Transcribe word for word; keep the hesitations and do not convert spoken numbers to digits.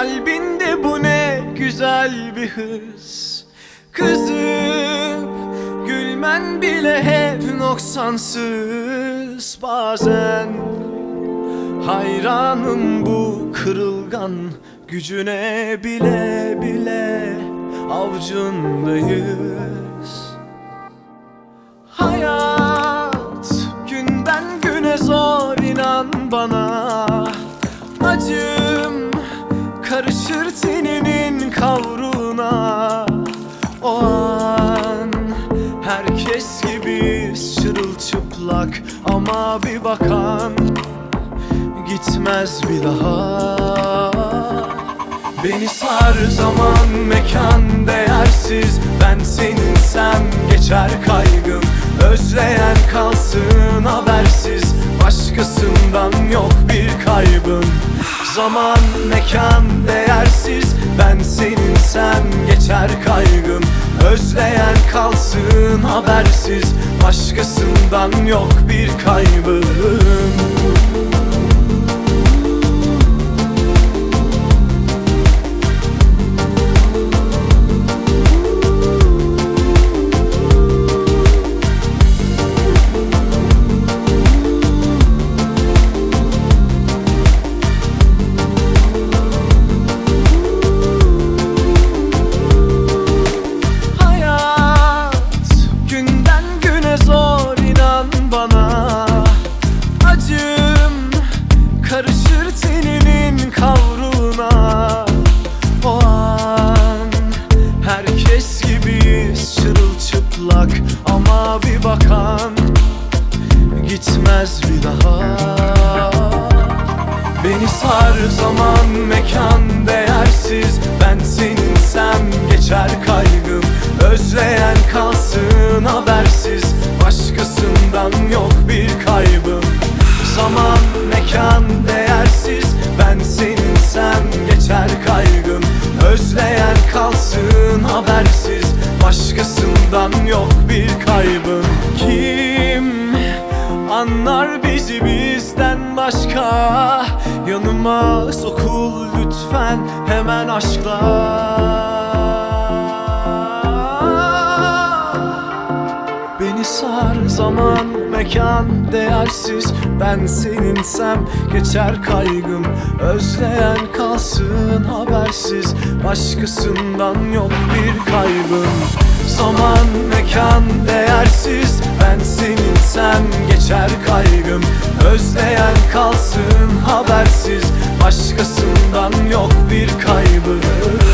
Kalbinde bu ne güzel bir hız, kızıp gülmen bile hep noksansız. Bazen hayranım bu kırılgan gücüne, bile bile avcundayız. Hayat günden güne zor, inan bana. Acım karışır teninin kavruna. O an herkes gibi çırılçıplak, ama bir bakan gitmez bir daha. Beni sar zaman mekan değersiz, ben seninsem geçer kaygım. Özleyen kalsın habersiz, başkasından yok bir kaybım. Zaman mekan değersiz, ben seninsem geçer kaygım. Özleyen kalsın habersiz, başkasından yok bir kaybım. Karışır teninin kavruna. O an herkes gibi çırılçıplak, ama bir bakan gitmez bir daha. Beni sar zaman mekan değersiz, ben seninsem geçer kaygım. Özleyen kalsın habersiz, başkasından yok bir kaybım. Zaman mekan değersiz, ben seninsem geçer kaygım. Özleyen kalsın habersiz, başkasından yok bir kaybım. Kim anlar bizi bizden başka? Yanıma sokul lütfen hemen aşkla. Beni sar zaman mekan değersiz, ben seninsem geçer kaygım. Özleyen kalsın habersiz, başkasından yok bir kaybım. Zaman mekan değersiz, ben seninsem geçer kaygım. Özleyen kalsın habersiz, başkasından yok bir kaybım.